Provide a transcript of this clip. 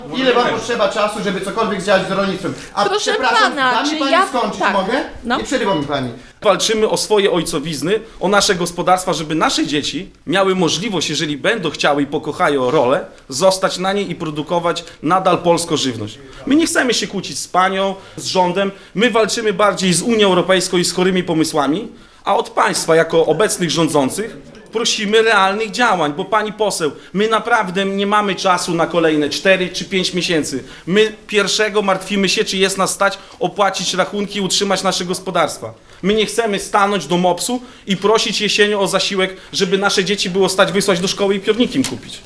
Ile wam potrzeba czasu, żeby cokolwiek działać z rolnictwem? A Proszę przepraszam, pana, da mi czy pani ja- skończyć, tak. mogę? No. Nie przerywa mi pani. Walczymy o swoje ojcowizny, o nasze gospodarstwa, żeby nasze dzieci miały możliwość, jeżeli będą chciały i pokochają rolę, zostać na niej i produkować nadal polską żywność. My nie chcemy się kłócić z panią, z rządem, my walczymy bardziej z Unią Europejską i z chorymi pomysłami, a od państwa jako obecnych rządzących prosimy realnych działań, bo pani poseł, my naprawdę nie mamy czasu na kolejne 4 czy 5 miesięcy. My pierwszego martwimy się, czy jest nas stać opłacić rachunki i utrzymać nasze gospodarstwa. My nie chcemy stanąć do MOPS-u i prosić jesienią o zasiłek, żeby nasze dzieci było stać wysłać do szkoły i piórniki im kupić.